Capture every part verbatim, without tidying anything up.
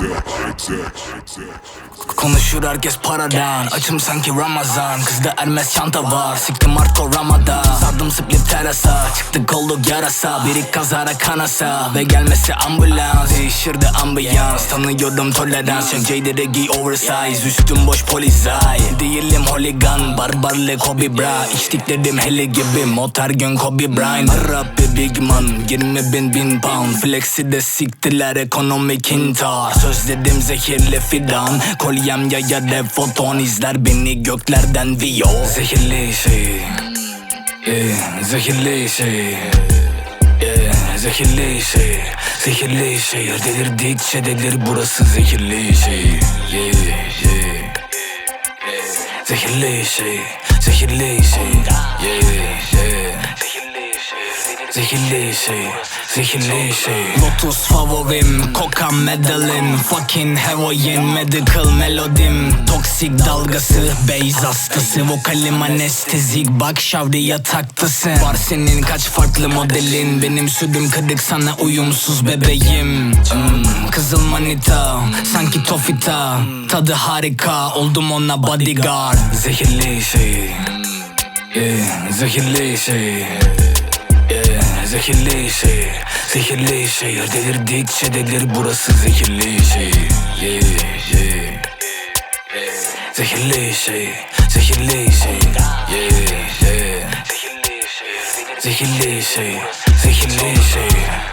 Konuşur herkes paradan, açım sanki Ramazan. Kızda Hermes çanta var, siktim hardcore Ramada. Sardım split terasa, çıktık olduk yarasa. Biri kazara kanasa ve gelmesi ambulans. Değişirdi ambiyans, tanıyorum tolerans. Çek J-Dere giy oversize, üstüm boş polizay. Değilim holigan, barbarlı Kobe Bra. İçtiklerim hele gibi, motor gün Kobe Bryant. Arap bir big man, yirmi bin bin pound. Flexi de siktiler ekonomik intar. Sözlerim zehirli fidan, kolyem yayar hep foton. İzler beni göklerden Vio. Zehirli şey, yeah, zehirli şey, yeah, zehirli şey, zehirli şehir. Delirdikçe delir burası zehirli şey, yeah, yeah. Zehirli şey, zehirli şey, yeah, yeah. Zehirli şey, zehirli şey. Lotus favorim, koka medalin. Fucking heroin, medical melodim. Toksik dalgası, beyz hastası. Vokalim anestezik, bak şavriye taktısı. Var senin kaç farklı modelin. Benim sürdüm kırık sana uyumsuz bebeğim. hmm, Kızıl manita, sanki tofita. Tadı harika, oldum ona bodyguard. Zehirli şey, yeah, zehirli şey, zehirli şey, zehirli şehir. Delirdikçe delir burası zehirli şey, yeah, yeah. Zehirli şey, zehirli şey, yeah, yeah. Zehirli şey, zehirli şey.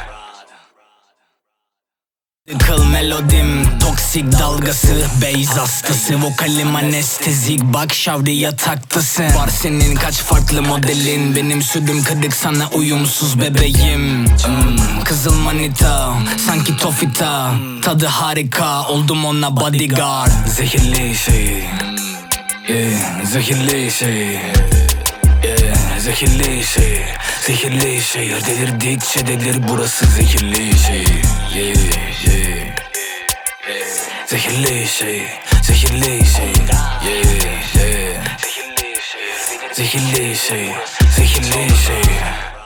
Kıl melodim, toksik dalgası, beyz hastası. Vokalim anestezik, bak şavriye taktısı. Var senin kaç farklı modelin. Benim sürdüm kırık sana uyumsuz bebeğim. hmm, Kızıl manita, sanki tofita. Tadı harika, oldum ona bodyguard. Zehirli şey, yeah, zehirli şey, yeah, zehirli şey, zehirli şehir. Delirdikçe delir burası zehirli şey, yeah, yeah. Zehirli şey, zehirli şey, yeah, yeah. Zehirli şey, zehirli şey.